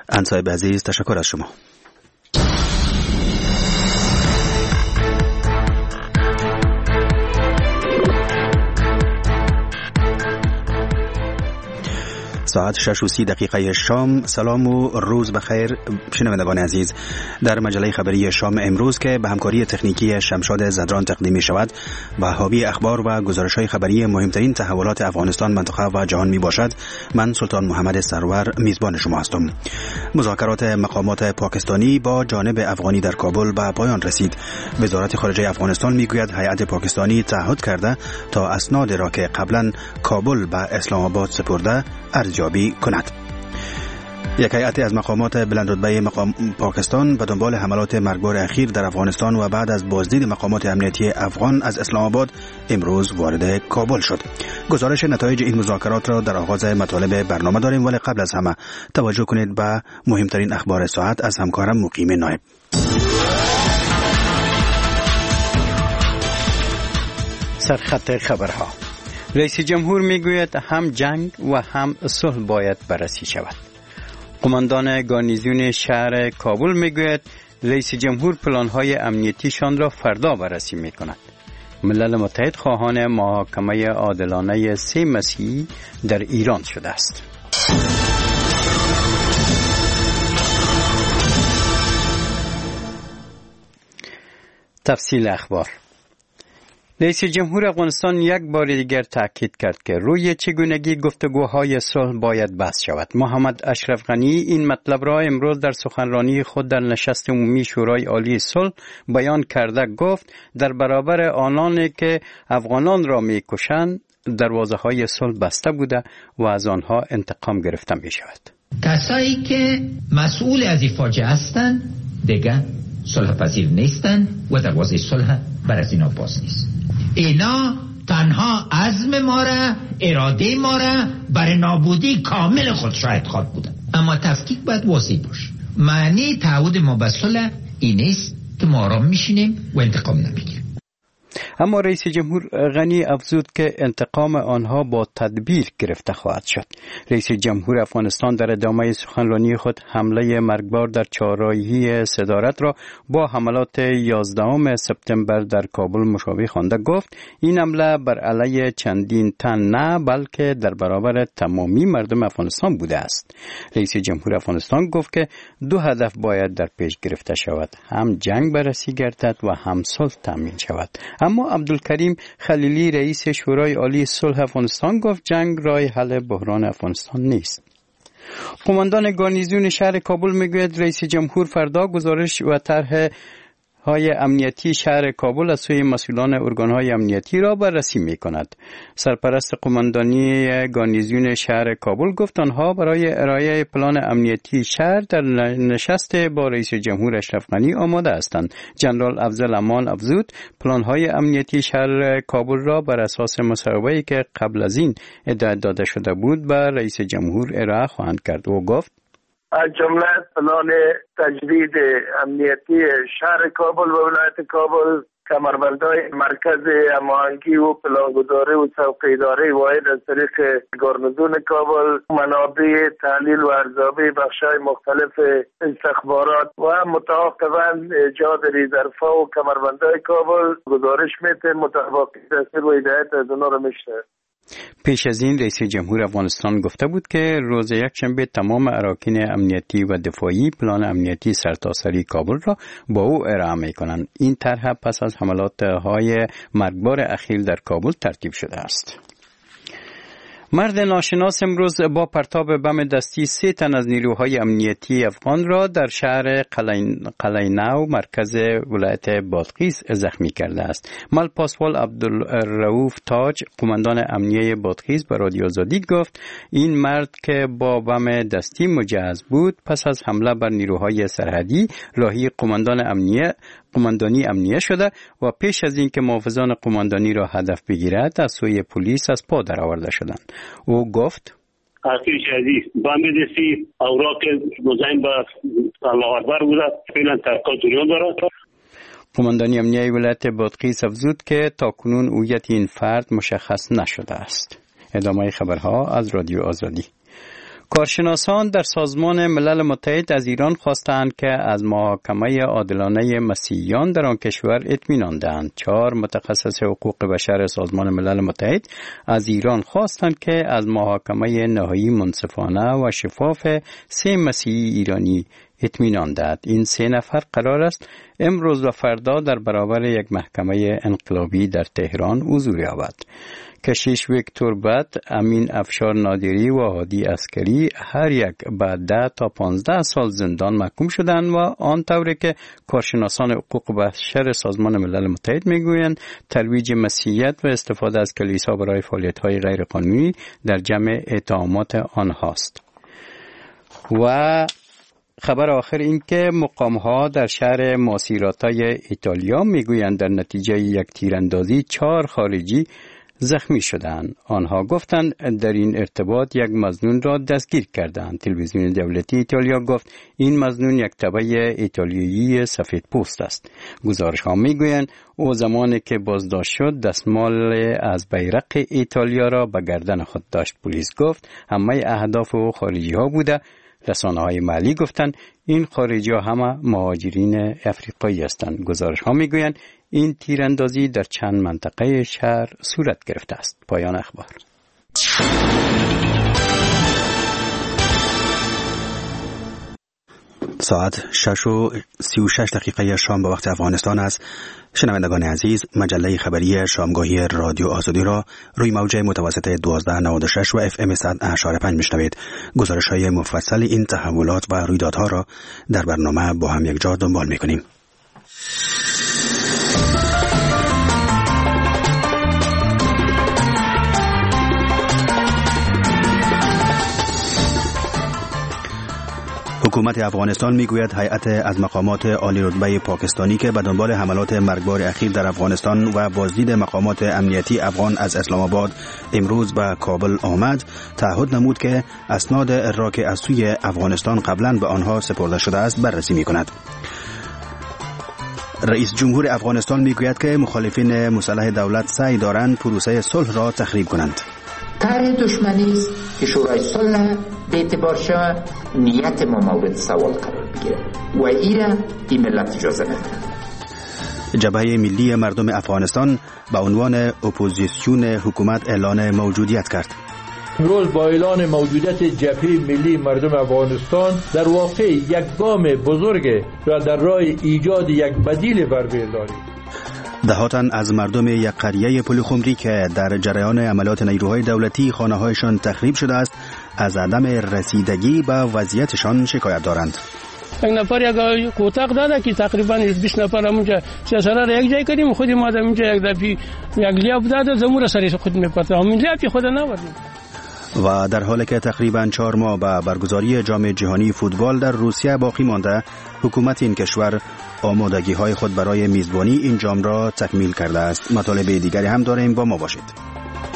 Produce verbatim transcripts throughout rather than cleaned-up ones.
انصایب عزیز، تشکر از شما. ساعت شش و سی دقیقه شام. سلام و روز بخیر شنوندگان عزیز. در مجله خبری شام امروز که به همکاری تکنیکی شمشاد زدران تقدیم می شود و حاوی اخبار و گزارش های خبری مهمترین تحولات افغانستان، منطقه و جهان می باشد، من سلطان محمد سرور میزبان شما هستم. مذاکرات مقامات پاکستانی با جانب افغانی در کابل به پایان رسید. وزارت خارجه افغانستان می گوید هیئت پاکستانی تعهد کرده تا اسناد را که قبلا کابل به اسلام آباد سپرده ارزیابی کند. یک هیئت از مقامات بلندرتبه مقام پاکستان به دنبال حملات مرگبار اخیر در افغانستان و بعد از بازدید مقامات امنیتی افغان از اسلام آباد امروز وارد کابل شد. گزارش نتایج این مذاکرات را در آغاز مطالب برنامه داریم، ولی قبل از همه توجه کنید به مهمترین اخبار ساعت از همکارم مقیم نایب. سرخط خبرها. رئیس جمهور میگوید هم جنگ و هم صلح باید بررسی شود. قماندان گارنیزیون شهر کابل میگوید رئیس جمهور پلان‌های امنیتیشان را فردا بررسی میکند. ملل متحد خواهان محاکمه عادلانه سه مسیحی در ایران شده است. تفصیل اخبار. رئیس جمهور افغانستان یک بار دیگر تاکید کرد که روی چگونگی گفتگوهای صلح باید بحث شود. محمد اشرف غنی این مطلب را امروز در سخنرانی خود در نشست عمومی شورای عالی صلح بیان کرده. گفت در برابر آنانی که افغانان را میکشند دروازه‌های صلح بسته بوده و از آنها انتقام گرفته می شود. کسایی که مسئول از این فاجعه هستند دیگه صلح پذیر نیستند و دروازه صلح بر از اینا باز نیست. اینا تنها عزم ما را، اراده ما را برای نابودی کامل خود شاهد خواد بودن. اما تفکیک باید واضح باشه. معنی تعهد ما به صلح این است که ما آرام میشینیم و انتقام نمیگیریم. اما رئیس جمهور غنی افزود که انتقام آنها با تدبیر گرفته خواهد شد. رئیس جمهور افغانستان در ادامه سخنرانی خود حمله مرگبار در چهارراهی صدارت را با حملات یازدهم سپتامبر در کابل مشابه خوانده. گفت این حمله بر علیه چندین تن نه بلکه در برابر تمامی مردم افغانستان بوده است. رئیس جمهور افغانستان گفت که دو هدف باید در پیش گرفته شود، هم جنگ بررسی گردد و هم صلح تامین شود. اما عبدالکریم خلیلی رئیس شورای عالی صلح افغانستان گفت جنگ راه حل بحران افغانستان نیست. قماندان گارنیزیون شهر کابل میگوید رئیس جمهور فردا گزارش و طرح های امنیتی شهر کابل از سوی مسئولان ارگان‌های امنیتی را بررسی می‌کند. سرپرست قماندانی گارنیزیون شهر کابل گفت آنها برای ارائه پلان امنیتی شهر در نشست با رئیس جمهور اشرف غنی آماده هستند. جنرال افضل امان افزود پلان‌های امنیتی شهر کابل را بر اساس مصوبه‌ای که قبل از این ارائه داده شده بود به رئیس جمهور ارائه خواهند کرد. او گفت از جمله پلان تجدید امنیتی شهر کابل و ولایت کابل، کمربندهای مرکز هماهنگی و پلانگذاری و څوکیداری واحد از طریق گارنیزیون کابل، منابع تحلیل و ارزیابی بخش‌های مختلف استخبارات و متعاقباً ایجاد ریزرفا و کمربندهای کابل گزارش میده مطابق دستور و هدایت از اونها را میشنه. پیش از این رئیس جمهور افغانستان گفته بود که روز یکشنبه تمام اراکین امنیتی و دفاعی پلان امنیتی سرتاسری کابل را با او ارائه می‌کنند. این طرح پس از حملات‌های مرگبار اخیر در کابل ترتیب شده است. مرد ناشناس امروز با پرتاب بم دستی سه تن از نیروهای امنیتی افغان را در شهر قلعه‌نو مرکز ولایت بادغیس زخمی کرده است. مل پاسوال عبدالرؤوف تاج قماندان امنیه بادغیس به رادیو آزادی گفت این مرد که با بم دستی مجهز بود پس از حمله بر نیروهای سرحدی راهی قماندان امنیه قماندانی امنیه شده و پیش از اینکه محافظان قماندانی را هدف بگیرد از سوی پلیس از پا درآورده شدند. او گفت آخرش عزیز بام دستی اوراق مزاحم با الله اکبر بود فعلا تحقیقات جریان دارد. قماندانی امنیه ولایت بادغیس افزود که تاکنون هویت این فرد مشخص نشده است. ادامه خبرها از رادیو آزادی. کارشناسان در سازمان ملل متحد از ایران خواستند که از محاکمه عادلانه مسیحیان در آن کشور اطمینان دهند. چهار متخصص حقوق بشر سازمان ملل متحد از ایران خواستند که از محاکمه نهایی منصفانه و شفاف سه مسیحی ایرانی اطمینان دهد. این سه نفر قرار است امروز و فردا در برابر یک محکمه انقلابی در تهران حضور یابد. کشیش ویکتور بت، امین افشار نادری و هادی عسکری هر یک بعد ده تا پانزده سال زندان محکوم شدند و آن طوری که کارشناسان حقوق بشر سازمان ملل متحد میگویند ترویج مسیحیت و استفاده از کلیسا برای فعالیت‌های غیرقانونی در جمع اتهامات آنهاست. و خبر آخر این که مقام‌ها در شهر ماسیراتای ایتالیا میگویند در نتیجه یک تیراندازی چهار خارجی زخمی شدند. آنها گفتند در این ارتباط یک مظنون را دستگیر کردند. تلویزیون دولتی ایتالیا گفت این مظنون یک تبع ایتالیایی سفید پوست است. گزارش‌ها میگویند او زمانی که بازداشت شد دستمال از بیرق ایتالیا را به گردن خود داشت. پلیس گفت همه اهداف او خارجی‌ها بوده. رسانه‌های محلی گفتند این خارجی‌ها همه مهاجرین افریقایی هستند. گزارش‌ها میگویند این تیراندازی در چند منطقه شهر صورت گرفته است. پایان اخبار. ساعت شش و سی و شش دقیقه شام به وقت افغانستان است. شنوندگان عزیز، مجله خبری شامگاهی رادیو آزادی را روی موج متوسط دوازده نود و شش و اف ام صد و اشاره پنج میشنوید. گزارش های مفصل این تحولات و رویدادها را در برنامه با هم یک جا دنبال میکنیم. حکومت افغانستان میگوید هیئت از مقامات عالی رتبه پاکستانی که به دنبال حملات مرگبار اخیر در افغانستان و بازدید مقامات امنیتی افغان از اسلام آباد امروز به کابل آمد، تعهد نمود که اسناد را که از سوی افغانستان قبلا به آنها سپرده شده است بررسی میکند. رئیس جمهور افغانستان میگوید که مخالفین مسلح دولت سعی دارند پروسه صلح را تخریب کنند. طرح دشمنی است که شورای صلح به اعتبار شود نیت ما مورد سوال قرار بگیره و ایره این ملت اجازه نمیده. جبهه ملی مردم افغانستان به عنوان اپوزیسیون حکومت اعلان موجودیت کرد. امروز با اعلان موجودیت جبهه ملی مردم افغانستان در واقع یک گام بزرگ را در راه ایجاد یک بدیل بر داریم. دهاتن از مردم یک قریه پلخمری که در جریان عملیات نیروهای دولتی خانه‌هایشان تخریب شده است از عدم رسیدگی به وضعیتشان شکایت دارند. یک نفر یک کوتاه داده که تقریبا بیست نفر همونجا سیاسره را یک جای کردیم، خودی ما در اونجا یک دفعه یک لیاب داده زمور سرش خود میپرده همین لیابی خود نبردیم. و در حالی که تقریبا چهار ماه به برگزاری جام جهانی فوتبال در روسیه باقی مانده، حکومت این کشور آمادگی های خود برای میزبانی این جام را تکمیل کرده است. مطالب دیگری هم داریم، با ما باشید.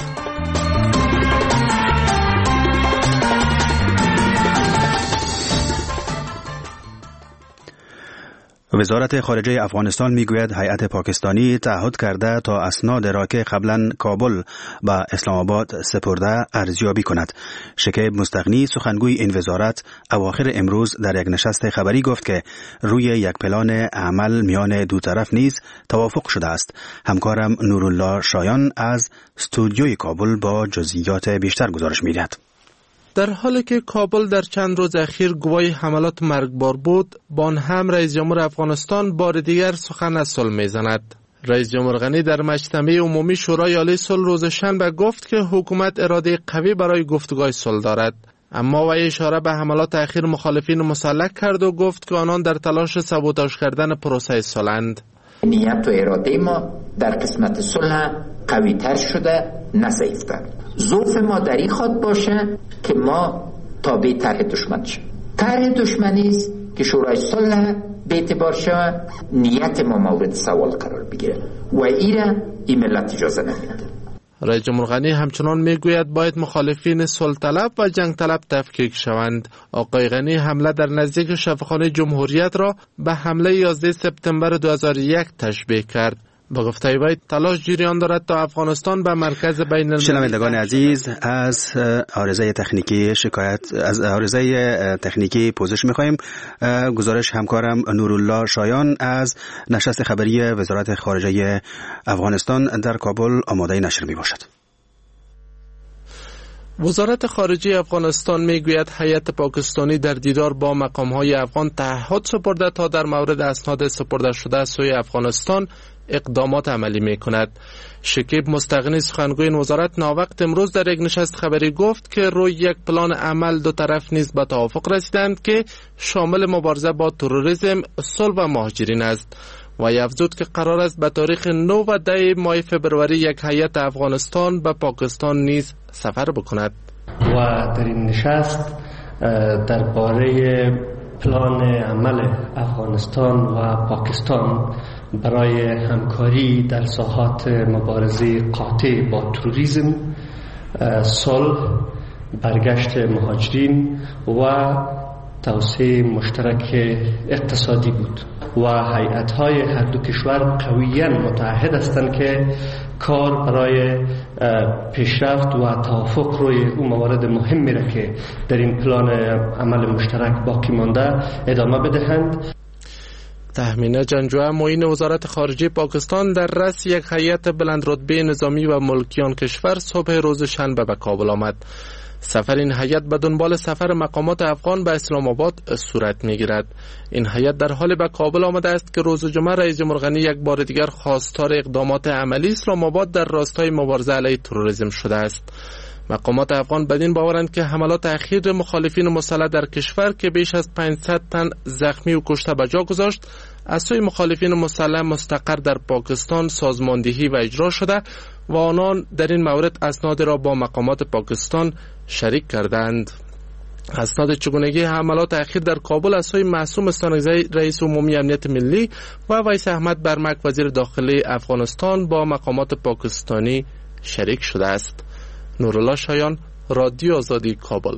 وزارت خارجه افغانستان میگوید هیئت پاکستانی تعهد کرده تا اسناد را که قبلا کابل به اسلام آباد سپرده ارزیابی کند. شکیب مستغنی سخنگوی این وزارت اواخر امروز در یک نشست خبری گفت که روی یک پلان عمل میان دو طرف نیز توافق شده است. همکارم نورالله شایان از استودیوی کابل با جزئیات بیشتر گزارش می‌دهد. در حالی که کابل در چند روز اخیر گواه حملات مرگبار بود، با آن هم رئیس جمهور افغانستان بار دیگر سخن از صلح می‌زند. رئیس جمهور غنی در مجتمع عمومی شورای عالی صلح روز شنبه گفت که حکومت اراده قوی برای گفتگوی صلح دارد، اما وی اشاره به حملات اخیر مخالفین مسلح کرد و گفت که آنان در تلاش سابوتاژ کردن پروسه صلح‌اند. نیت و اراده ما در قسمت صلح قوی تر شده، نه ضعیف‌تر. ظرف ما در این خواهد باشه که ما تابع طرح دشمن شیم. طرح دشمنی است که شورای صلح به اعتبار شود نیت ما مورد سوال قرار بگیره و ایره این ملت اجازه نمیده. رئیس جمهور غنی همچنان میگوید باید مخالفین صلح طلب و جنگ طلب تفکیک شوند. آقای غنی حمله در نزدیک شفاخانه جمهوریت را به حمله یازده سپتامبر دو هزار و یک تشبیه کرد. با گفته وی تلاش جریان دارد تا افغانستان به مرکز بین المللی. شنوندگان عزیز، از عارضه تکنیکی شکایت از عارضه تکنیکی پوزش می‌خوایم. گزارش همکارم نورالله شایان از نشست خبری وزارت خارجه افغانستان در کابل آماده نشر میباشد. وزارت خارجه افغانستان میگوید هیئت پاکستانی در دیدار با مقام‌های افغان تعهد سپرده تا در مورد اسناد سپرده شده سوی افغانستان اقدامات عملی میکند. شکیب مستغنی سخنگوی این وزارت ناوقت امروز در یک نشست خبری گفت که روی یک پلان عمل دو طرف نیز به توافق رسیدند که شامل مبارزه با تروریسم، صلح و مهاجرین است. و افزود که قرار است به تاریخ نه و ده ماه فبروری یک هیئت افغانستان به پاکستان نیز سفر بکند. و در این نشست درباره پلان عمل افغانستان و پاکستان برای همکاری در ساحات مبارزه قاطع با تروریسم، صلح، برگشت مهاجرین و توسعه مشترک اقتصادی بود و هیئت‌های هر دو کشور قویاً متعهد هستند که کار برای پیشرفت و توافق روی اون موارد مهمی را که در این پلان عمل مشترک باقی مانده ادامه بدهند. تهمینه جنجوه معین وزارت خارجه پاکستان در رأس یک هیئت بلند رتبه نظامی و ملکیان کشور صبح روز شنبه به کابل آمد. سفر این هیئت به دنبال سفر مقامات افغان به اسلام آباد صورت می‌گیرد. این هیئت در حال به کابل آمده است که روز جمعه رئیس جمهور غنی یک بار دیگر خواستار اقدامات عملی اسلام آباد در راستای مبارزه علیه تروریسم شده است. مقامات افغان بدین باورند که حملات اخیر مخالفین مسلح در کشور که بیش از پانصد تن زخمی و کشته به جا گذاشت از سوی مخالفین مسلح مستقر در پاکستان سازماندهی و اجرا شده و آنان در این مورد اسناد را با مقامات پاکستان شریک کردند. اسناد چگونگی حملات اخیر در کابل از سوی معصوم استانکزی رئیس عمومی امنیت ملی و ویس احمد برمک وزیر داخلی افغانستان با مقامات پاکستانی شریک شده است. نورالله شایان، رادیو آزادی، کابل.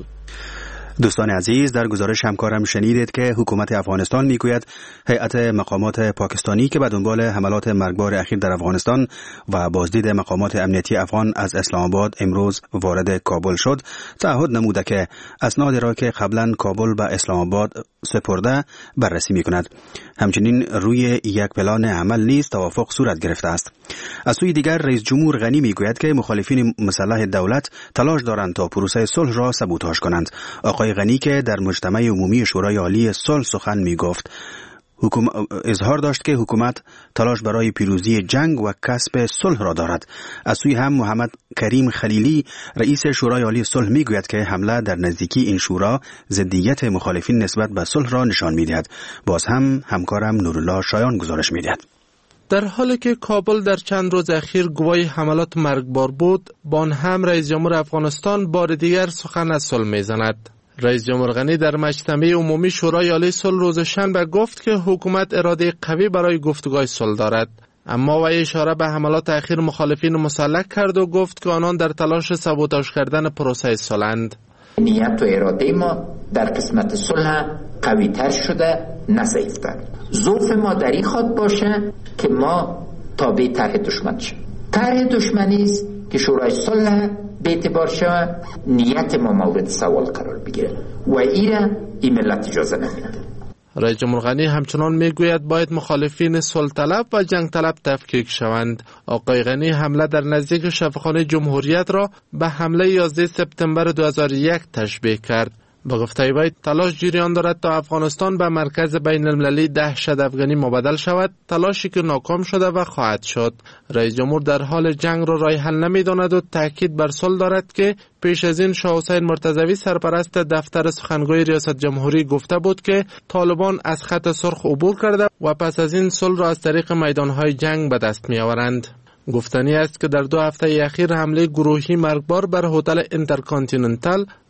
دوستان عزیز، در گزارش همکارم شنیدید که حکومت افغانستان میگوید هیئت مقامات پاکستانی که به دنبال حملات مرگبار اخیر در افغانستان و بازدید مقامات امنیتی افغان از اسلام آباد امروز وارد کابل شد، تعهد نموده که اسناد را که قبلا کابل به اسلام آباد سپرده بررسی میکند. همچنین روی یک پلان عمل نیز توافق صورت گرفته است. از سوی دیگر رئیس جمهور غنی میگوید که مخالفین مسلح دولت تلاش دارند تا پروسه صلح را سبوتاژ کنند. آقای غنی که در مجتمع عمومی شورای عالی صلح سخن میگفت حکومت اظهار داشت که حکومت تلاش برای پیروزی جنگ و کسب صلح را دارد. از سوی هم محمد کریم خلیلی رئیس شورای عالی صلح میگوید که حمله در نزدیکی این شورا ضدیت مخالفین نسبت به صلح را نشان میدهد. باز هم همکارم نورالله شایان گزارش میدهد. در حالی که کابل در چند روز اخیر گواه حملات مرگبار بود، با آن هم رئیس جمهور افغانستان بار دیگر سخن از صلح میزند. رئیس جمهور غنی در مجتمع عمومی شورای عالی صلح روز شنبه گفت که حکومت اراده قوی برای گفتگوی صلح دارد، اما وی اشاره به حملات اخیر مخالفین مسلح کرد و گفت که آنان در تلاش سابوتاژ کردن پروسه صلح‌اند. نیت و اراده ما در قسمت صلح قوی تر شده، نه ضعیف‌تر. ظرف ما در این خواهد باشه که ما تابع طرح دشمن شیم. طرح دشمنی است که شورای صلح به اعتبار شود نیت ما مورد سوال قرار بگیره و ایره این ملت اجازه نمیده. رئیس جمهور غنی همچنان میگوید باید مخالفین صلح طلب و جنگ طلب تفکیک شوند. آقای غنی حمله در نزدیک شفاخانه جمهوریت را به حمله یازده سپتامبر دو هزار و یک تشبیه کرد. با گفته وی تلاش جریان دارد تا افغانستان به مرکز بین المللی دهشت افغانی مبادل شود، تلاشی که ناکام شده و خواهد شد. رئیس جمهور در حال جنگ را راه حل نمی‌داند و تاکید بر صلح دارد که پیش از این شاه حسین مرتضوی سرپرست دفتر سخنگوی ریاست جمهوری گفته بود که طالبان از خط سرخ عبور کرده و پس از این صلح را از طریق میدان‌های جنگ به دست می‌آورند. گفتنی است که در دو هفته اخیر حمله گروهی مرگبار بر هتل اینترکانتیننتال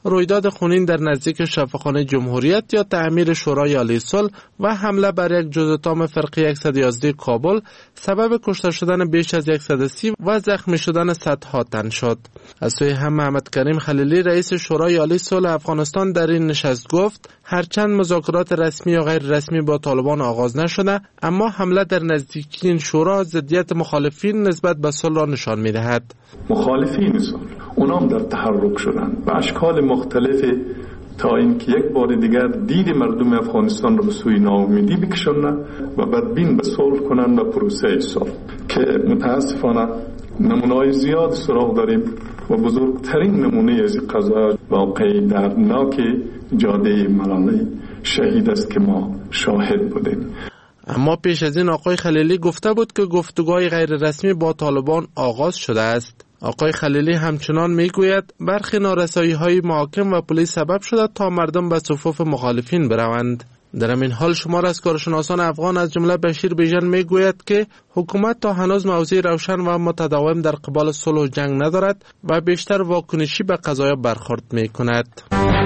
رویداد خونین در نزدیک شفاخانه جمهوریت یا تعمیر شورای عالی صلح و حمله بر یک جزءتام فرقه صد و یازده کابل سبب کشته شدن بیش از صد و سی و زخمی شدن صدها تن شد. از سوی هم محمد کریم خلیلی رئیس شورای عالی صلح افغانستان در این نشست گفت هرچند مذاکرات رسمی یا غیر رسمی با طالبان آغاز نشده، اما حمله در نزدیکین شورا ضدیت مخالفین نسبت به صلح را نشان می‌دهد. مخالفین صلح اونام در تحرک شدن به اشکال مختلف تا اینکه یک بار دیگر دید مردم افغانستان را به سوی ناامیدی بکشانند و بدبین به صلح کنند و پروسه صلح که متاسفانه نمونه‌های زیاد سراغ داریم و بزرگترین نمونه از قضا واقعی دردناک جاده ملاله شهید است که ما شاهد بودیم. اما پیش از این آقای خلیلی گفته بود که گفتگوهای غیر رسمی با طالبان آغاز شده است. آقای خلیلی همچنان میگوید برخی نارسایی‌های محاکم و پلیس سبب شده تا مردم به صفوف مخالفین بروند. در این حال شمار از کارشناسان افغان از جمله بشیر بیژن میگوید که حکومت تا هنوز موضع روشن و متداوم در قبال صلح و جنگ ندارد و بیشتر واکنشی به قضایا برخورد میکند.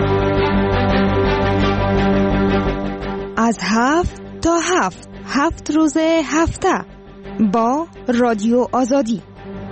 از هفت تا هفت هفت روز هفته با رادیو آزادی.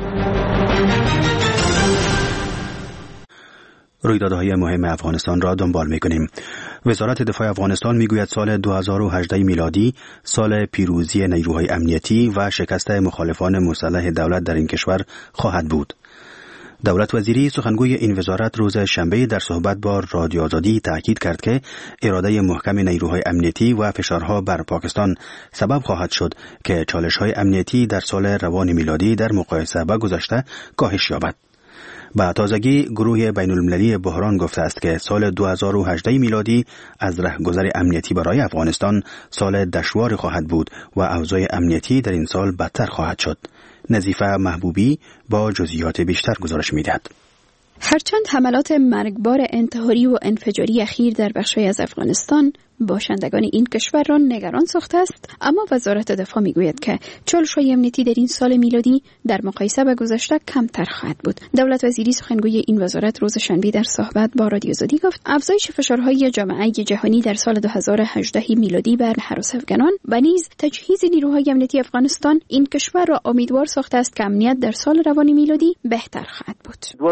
رویدادهای مهم افغانستان را دنبال می‌کنیم. وزارت دفاع افغانستان میگوید سال دو هزار و هجده میلادی سال پیروزی نیروهای امنیتی و شکست مخالفان مسلح دولت در این کشور خواهد بود. دولت وزیری سخنگوی این وزارت روز شنبه در صحبت با رادیو آزادی تاکید کرد که اراده محکم نیروهای امنیتی و فشارها بر پاکستان سبب خواهد شد که چالش‌های امنیتی در سال روان میلادی در مقایسه با گذشته کاهش یابد. با تازگی گروه بین المللی بحران گفته است که سال دو هزار و هجده میلادی از رهگذر امنیتی برای افغانستان سال دشوار خواهد بود و اوضاع امنیتی در این سال بدتر خواهد شد. نظیفه محبوبی با جزئیات بیشتر گزارش می‌دهد. هرچند حملات مرگبار انتحاری و انفجاری اخیر در بخش‌های از افغانستان باشندگان این کشور را نگران ساخته است، اما وزارت دفاع میگوید که چالش‌های امنیتی در این سال میلادی در مقایسه با گذشته کمتر خواهد بود. دولت وزیری سخنگوی این وزارت روز شنبه در صحبت با رادیو آزادی گفت افزایش فشارهای جامعه جهانی در سال دو هزار و هجده میلادی بر هراس افغانان و نیز تجهیز نیروهای امنیتی افغانستان این کشور را امیدوار ساخته است که امنیت در سال روان میلادی بهتر خواهد بود.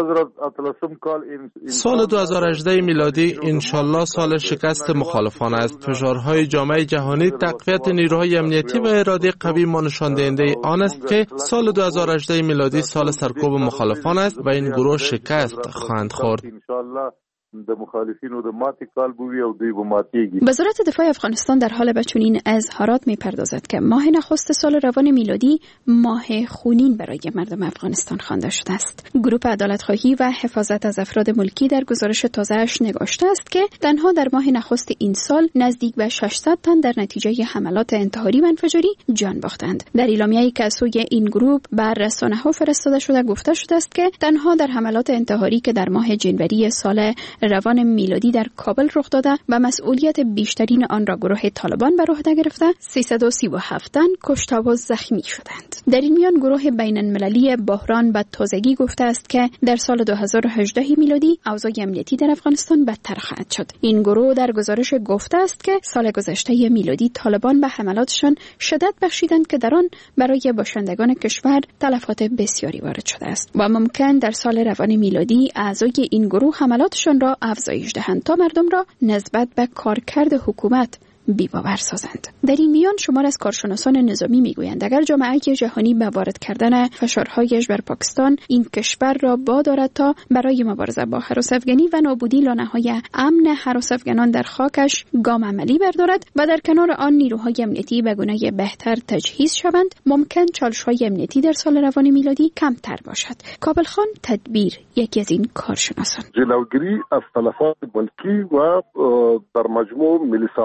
سال دو هزار و هجده میلادی انشالله سال شکست مخالفان است. فشارهای جامعه جهانی تقویت نیروهای امنیتی و اراده قوی ما نشان دهنده آن است که سال دو هزار و هجده میلادی سال سرکوب مخالفان است و این گروه شکست خواهند خورد. د مخالفینو د ماتې کال بوي او دوی به ماتېږي. وزارت دفاع افغانستان در حال به چنین اظهارات می‌پردازد که ماه نخست سال روان میلادی ماه خونین برای مردم افغانستان خوانده شده است. گروه عدالت‌خواهی و حفاظت از افراد ملکی در گزارش تازه‌اش نگاشته است که تنها در ماه نخست این سال نزدیک به ششصد تن در نتیجه حملات انتحاری و انفجاری جان باختند. در اعلامیه‌ای که از سوی این گروه بر رسانه‌ها فرستاده شده گفته شده است که تنها در حملات انتحاری که در ماه جنوری سال روان میلادی در کابل رخ داده و مسئولیت بیشترین آن را گروه طالبان بر عهده گرفته سیصد و سی و هفت تن کشته و زخمی شدند. در این میان گروه بین المللی بحران به تازگی گفته است که در سال دو هزار و هجده میلادی اوضاع امنیتی در افغانستان بدتر خواهد شد. این گروه در گزارش گفته است که سال گذشته میلادی طالبان به حملاتشان شدت بخشیدند که در آن برای باشندگان کشور تلفات بسیاری وارد شده است و ممکن در سال روان میلادی اعضای این گروه حملاتشان را افزایش دهند تا مردم را نسبت به کارکرد حکومت بی‌باور سازند. در این میان شمار از کارشناسان نظامی میگویند اگر جامعه جهانی به وارد کردن فشارهایش بر پاکستان این کشور را وادارد تا برای مبارزه با هراس افغانی و نابودی لانه‌های امن هراس افغانان در خاکش گام عملی بردارد و در کنار آن نیروهای امنیتی به گونه بهتر تجهیز شوند، ممکن چالش‌های امنیتی در سال روان میلادی کمتر باشد. کابل خان تدبیر یکی از این کارشناسان جلوگیری از تلفات ملکی و در مجموع ملی ساختن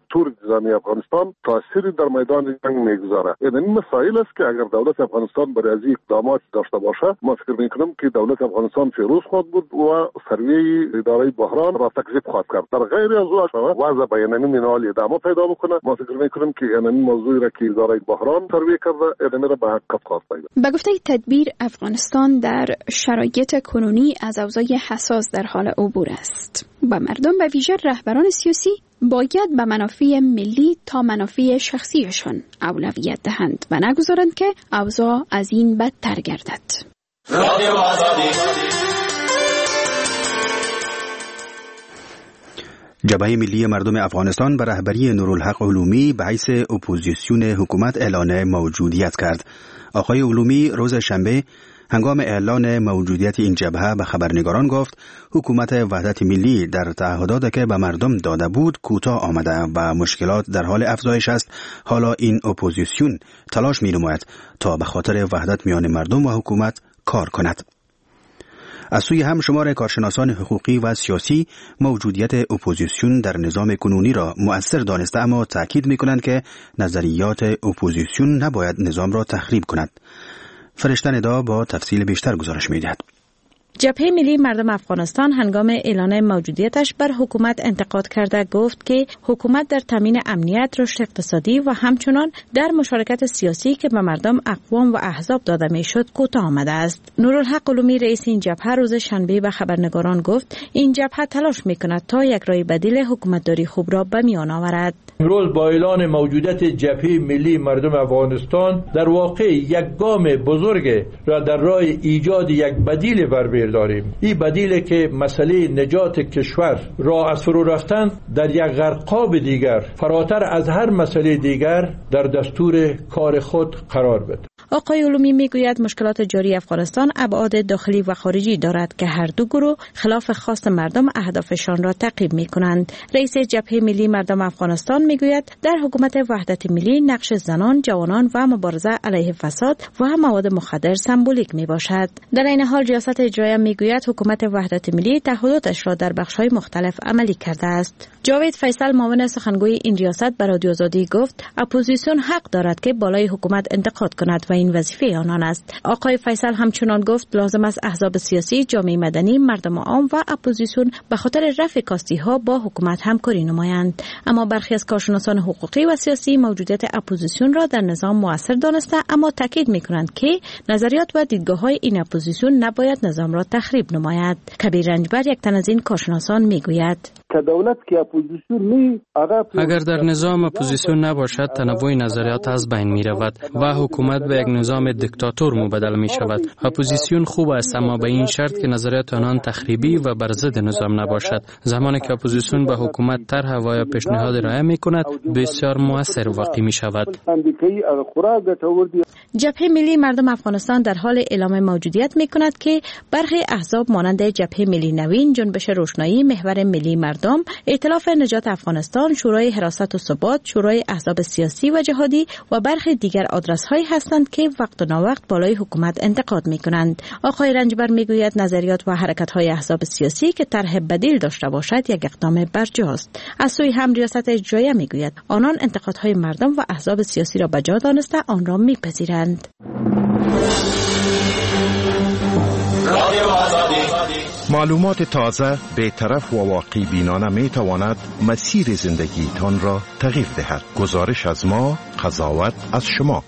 تور نظامی افغانستان تاثیری در میدان جنگ میگذاره. این مسائل است که اگر دولت افغانستان برای از اقدامات داشته باشه، ما فکر میکنم که دولت افغانستان فیروز خواهد بود و سروی اداره بحران را تکذیب خواهد کرد. در غیر از او وضع بیانیه منال ادامه پیدا بکنه. ما فکر میکنم که این موضوعی را که اداره بحران سروی کرده ادامه را به حقیقت خواهد پیدا. به گفته تدبیر افغانستان در شرایط کنونی از اوضاع حساس در حال عبور است و مردم به ویژه رهبران سیاسی باید به منافع ملی تا منافع شخصیشان اولویت دهند و نگذارند که اوضاع از این بدتر گردد. جبهه ملی مردم افغانستان به رهبری نورالحق علومی به حیث اپوزیسیون حکومت اعلان موجودیت کرد. آقای علومی روز شنبه هنگام اعلان موجودیت این جبهه به خبرنگاران گفت حکومت وحدت ملی در تعهداتی که به مردم داده بود کوتاه آمده و مشکلات در حال افزایش است. حالا این اپوزیسیون تلاش می نماید تا به خاطر وحدت میان مردم و حکومت کار کند. از سوی هم شمار کارشناسان حقوقی و سیاسی موجودیت اپوزیسیون در نظام کنونی را مؤثر دانسته، اما تاکید می کنند که نظریات اپوزیسیون نباید نظام را تخریب کند. فرشته ندا با تفصیل بیشتر گزارش می دهد. جبهه ملی مردم افغانستان هنگام اعلان موجودیتش بر حکومت انتقاد کرده گفت که حکومت در تامین امنیت، رشد اقتصادی و همچنان در مشارکت سیاسی که به مردم اقوام و احزاب داده میشد کوتاه آمده است. نورالحق علومی رئیس این جبهه روز شنبه به خبرنگاران گفت این جبهه تلاش میکند تا یک راه بدیل حکومتداری خوب را به میان آورد. امروز با اعلان موجودیت جبهه ملی مردم افغانستان در واقع یک گام بزرگ را در راه ایجاد یک بدیل بر داریم. این بدیل که مسئله نجات کشور را از فرو رفتن در یک غرقاب دیگر فراتر از هر مسئله دیگر در دستور کار خود قرار بده. آقای علومی میگوید مشکلات جاری افغانستان ابعاد داخلی و خارجی دارد که هر دو گروه خلاف خواست مردم اهدافشان را تعقیب میکنند. رئیس جبهه ملی مردم افغانستان میگوید در حکومت وحدت ملی نقش زنان، جوانان و مبارزه علیه فساد و مواد مخدر سمبولیک میباشد. در این حال ریاست اجرایی میگوید حکومت وحدت ملی تعهداتش را در بخش‌های مختلف عملی کرده است. جاوید فیصل معاون سخنگوی این ریاست به رادیو آزادی گفت اپوزیسیون حق دارد که بالای حکومت انتقاد کند و این وظیفه آنان است. آقای فیصل همچنان گفت لازم است احزاب سیاسی، جامعه مدنی، مردم عام و اپوزیسیون به خاطر رفع کاستی‌ها با حکومت همکاری نمایند. اما برخی از کارشناسان حقوقی و سیاسی موجودیت اپوزیسیون را در نظام مؤثر دانسته، اما تاکید می‌کنند که نظریات و دیدگاه‌های این اپوزیسیون نباید نظام را تخریب نماید. کبیر رنجبر یک تن از این کارشناسان میگوید اگر در نظام اپوزیسیون نباشد تنوع نظریات از بین می رود و حکومت به یک نظام دیکتاتور مبدل می شود. اپوزیسیون خوب است اما به این شرط که نظریات آنان تخریبی و بر ضد نظام نباشد. زمانی که اپوزیسیون به حکومت طرح و یا پیشنهاد ارائه می کند بسیار مؤثر واقع می شود. جبهه ملی مردم افغانستان در حال اعلام موجودیت می کند که برخی احزاب مانند جبهه ملی نوین، جنبش روشنایی، محور ملی مردم، ائتلاف نجات افغانستان، شورای حراست و ثبات، شورای احزاب سیاسی و جهادی و برخی دیگر آدرس‌هایی هستند که وقت و ناوقت بالای حکومت انتقاد می‌کنند. آقای رنجبر می‌گوید نظریات و حرکت‌های احزاب سیاسی که طرح بدیل داشته باشد یک اقدام برجاست. از سوی هم ریاست اجرایی می‌گوید آنان انتقادهای مردم و احزاب سیاسی را بجا دانسته آن را می‌پذیرند. معلومات تازه، بی‌طرف و واقعی بینانه می تواند مسیر زندگیتان را تغییر دهد. گزارش از ما، قضاوت از شما.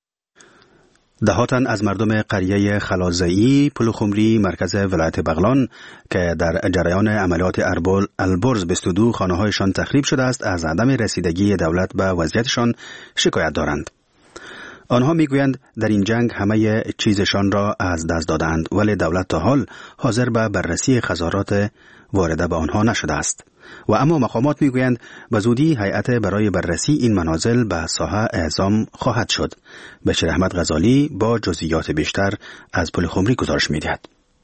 دهاتن از مردم قریه خلازئی پلوخمری مرکز ولایت بغلان که در جریان عملیات البرز بیست و دو خانه هایشان تخریب شده است از عدم رسیدگی دولت به وضعیتشان شکایت دارند. آنها میگویند در این جنگ همه چیزشان را از دست دادند ولی دولت تا حال حاضر به بررسی خسارات وارده به آنها نشده است و اما مقامات میگویند به زودی هیئت برای بررسی این منازل به ساحه اعزام خواهد شد. بشیر احمد غزالی با جزئیات بیشتر از پلخمری گزارش میدهد.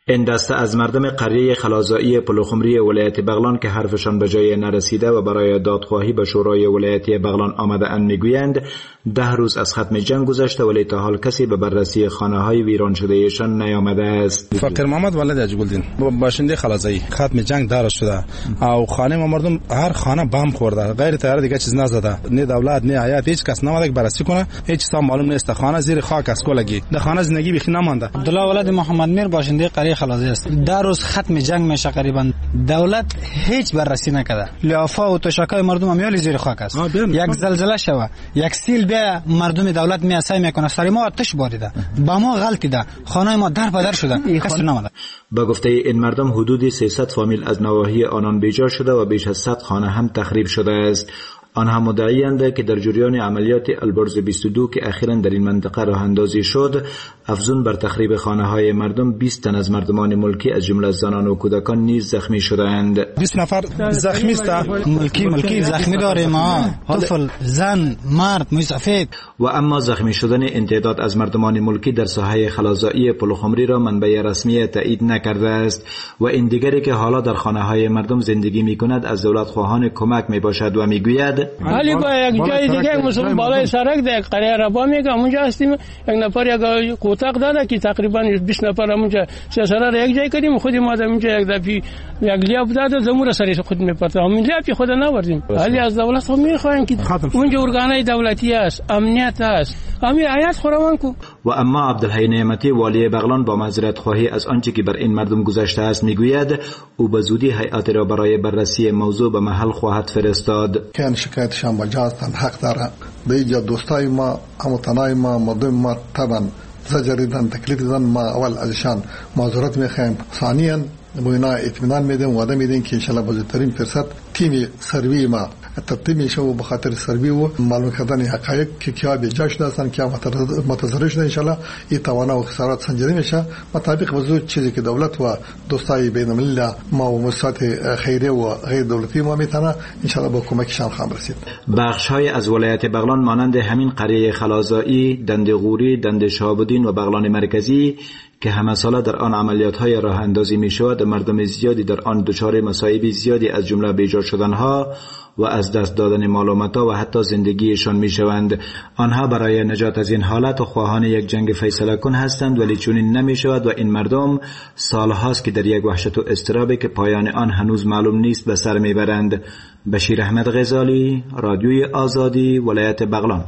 این دسته از مردم قریه خلازایی پلوخمری ولایت بغلان که حرفشان به جای نرسیده و برای دادخواهی به شورای ولایتی بغلان آمده اند میگویند ده روز از ختم جنگ گذشته ولی تا حال کسی به بررسی خانه های ویران شده ایشان نیامده است. فقیر محمد ولد اجگلدین باشنده خلازایی ختم جنگ دار شده او خانه ما مردم هر خانه بم خورده غیر تیار دیگه چیز نزده نه دولت نه حیات هیچ کس نماده که بررسی کنه هیچ چیز معلوم نیست خانه زیر خاک است کلگی ده خانه زندگی بخی نمانده. عبدالله ولد محمد میر باشنده قریه خلازایی است. در روز ختم جنگ میشه قریبا دولت هیچ بررسی نکرده لافا و تشکای مردم میال زیر خاک است. یک زلزله شوه یک سیل بیا مردم دولت می اسای میکنه سر ما آتش باریده با ما غلطی ده خانه ما در بدر شده کسی نماده. با گفته این مردم حدود سیصد فامیل از نواحی آنان بیجا شده و بیش از صد خانه هم تخریب شده است. آنها مدعی‌اند که در جریان عملیات البرز بیست و دو که اخیراً در این منطقه راه اندازی شد افزون بر تخریب خانه‌های مردم بیست تن از مردمان ملکی از جمله زنان و کودکان نیز زخمی شدند. بیست نفر زخمی است. ملکی ملکی زخمی داریم ما طفل زن مرد مسافر. و اما زخمی شدن این تعداد از مردمان ملکی در ساحه خلازایی پلوخمری را منبع رسمی تایید نکرده است و این دیگری که حالا در خانه‌های مردم زندگی می‌کند از دولت خواهان کمک میباشد و میگوید ولی با یک جای دیگه مثلا بالای سرک در قریه ربا میگه اونجا هستیم یک نفر یک کوتاق داده که تقریبا بیست نفر اونجا سیاسره را یک جای کردیم خودی ما اونجا یک دفعه یک لیاب داده زمور سری خود میپرته همین لیاب خود نوردیم ولی از دولت خو میخوایم که اونجا ارگانای دولتی است امنیت است همین حیات خورمان کو. و اما عبدالحی نعمتی والی بغلان با معذرت خواهی از آنچه که بر این مردم گذشته است میگوید او به زودی هیئت را برای بررسی موضوع به محل خواهد فرستاد. کن شکایتشان با جازتن حق داره به اینجا دوستای ما هموطنای ما مردم ما طبعا زجریدن تکلیف زن ما اول ازشان معذرت میخوایم ثانیا با اینا اطمینان میدیم وعده میدیم که انشالله بزرگترین فرصت تیم سروی ما ترتیب میشه و بخاطر سروی و معلوم کردن حقایق که کیا به جاش داشتن کیا متضرر شدن انشالله این توانا و خسارات سنجیده میشه مطابق وضوح چیزی که دولت و دوستای بین الملل ما و مؤسسات خیریه و غیر دولتی ما میتونه انشالله با کمکشان خواهم رسید. بخش‌های از ولایت بغلان مانند همین قریه خلازایی، دندغوری، دند شهاب‌الدین و بغلان مرکزی که همه ساله در آن عملیات‌های راه اندازی می‌شود مردم زیادی در آن دچار مصائب زیادی از جمله بیجا شدنها و از دست دادن معلومات‌ها و حتی زندگیشان می‌شوند. آنها برای نجات از این حالت و خواهان یک جنگ فیصله کن هستند ولی چنین نمی‌شود و این مردم سال‌هاست که در یک وحشت و اضطرابی که پایان آن هنوز معلوم نیست به سر می‌برند. بشیر احمد غزالی، رادیوی آزادی، ولایت بغلان.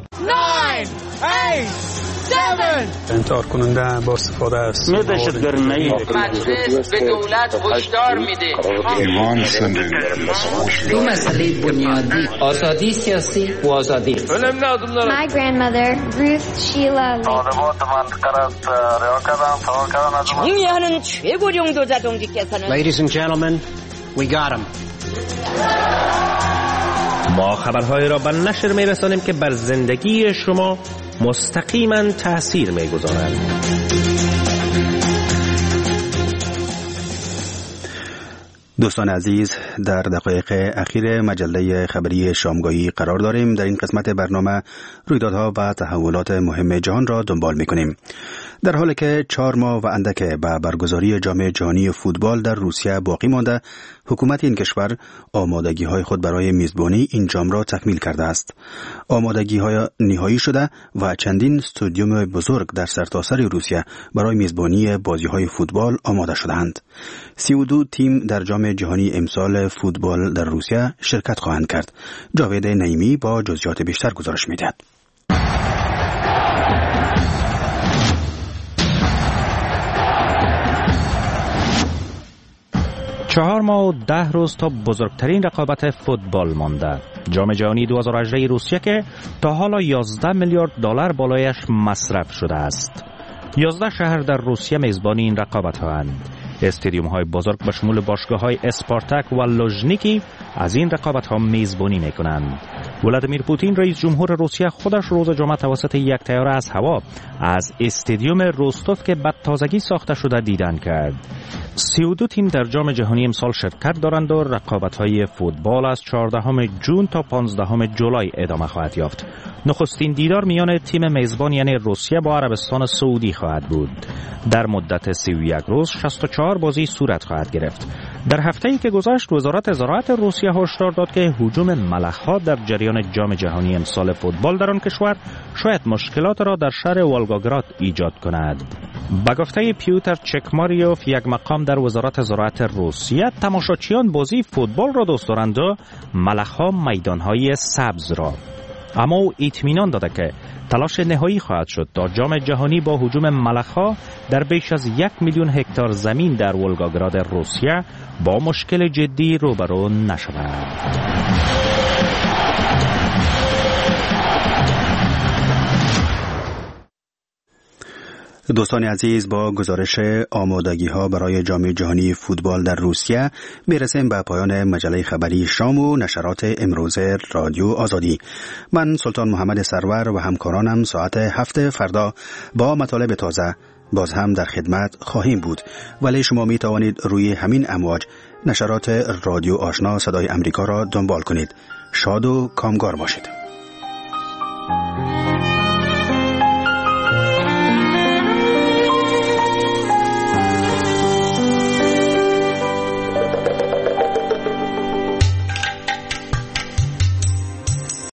انتحار کننده با استفاده است. مجلس به دولت هشدار میده. دو مسئله بنیادی آزادی سیاسی و آزادی. My grandmother Ruth Sheila 정의하는 최고령 도자동지께서는 Ladies and gentlemen, we got him. ما خبرهای را به نشر میرسانیم که بر زندگی شما مستقیما تأثیر میگذارند. دوستان عزیز در دقایق اخیر مجله خبری شامگاهی قرار داریم. در این قسمت برنامه رویدادها و تحولات مهم جهان را دنبال می‌کنیم. در حالی که چهار ماه و اندک به برگزاری جام جهانی فوتبال در روسیه باقی مانده، حکومت این کشور آمادگی‌های خود برای میزبانی این جام را تکمیل کرده است. آمادگی‌های نهایی شده و چندین استادیوم بزرگ در سرتاسر روسیه برای میزبانی بازی‌های فوتبال آماده شده‌اند. سی و دو تیم در جام جهانی امسال فوتبال در روسیه شرکت خواهند کرد. جاوید نعیمی با جزئیات بیشتر گزارش می‌دهد. چهار ماه و ده روز تا بزرگترین رقابت فوتبال مانده. جام جهانی دو هزار و هجده روسیه که تا حالا یازده میلیارد دلار بالایش مصرف شده است. یازده شهر در روسیه میزبانی این رقابت هستند. استادیوم های بزرگ به شمول باشگاه های اسپارتاک و لوژنیکی از این رقابت ها میزبانی می کنند. ولادیمیر پوتین رئیس جمهور روسیه خودش روز جمعه توسط یک طیاره از هوا از استادیوم روستوف که به تازگی ساخته شده دیدن کرد. سی و دو تیم در جام جهانی امسال شرکت دارند و رقابت‌های فوتبال از چهاردهم ژوئن تا پانزدهم جولای ادامه خواهد یافت. نخستین دیدار میان تیم میزبان یعنی روسیه با عربستان سعودی خواهد بود. در مدت سی و یک روز شصت و چهار بازی صورت خواهد گرفت. در هفته‌ای که گذشت وزارت زراعت روسیه هشدار داد که هجوم ملخ‌ها در جریان جام جهانی امسال فوتبال در آن کشور شاید مشکلات را در شهر والگاگراد ایجاد کند. به گفته پیوتر چکماریوف، یک مقام در وزارت زراعت روسیه، تماشاچیان بازی فوتبال را دوست دارند و ملخ‌ها میدان‌های سبز را. اما او اطمینان داده که تلاش نهایی خواهد شد تا جام جهانی با هجوم ملخ‌ها در بیش از یک میلیون هکتار زمین در ولگاگراد روسیه با مشکل جدی روبرو نشود. دوستان عزیز، با گزارش آمادگی ها برای جام جهانی فوتبال در روسیه میرسیم به پایان مجله خبری شام و نشرات امروز رادیو آزادی. من سلطان محمد سرور و همکارانم ساعت هفت فردا با مطالب تازه باز هم در خدمت خواهیم بود، ولی شما می توانید روی همین امواج نشرات رادیو آشنا صدای امریکا را دنبال کنید. شاد و کامگار باشید.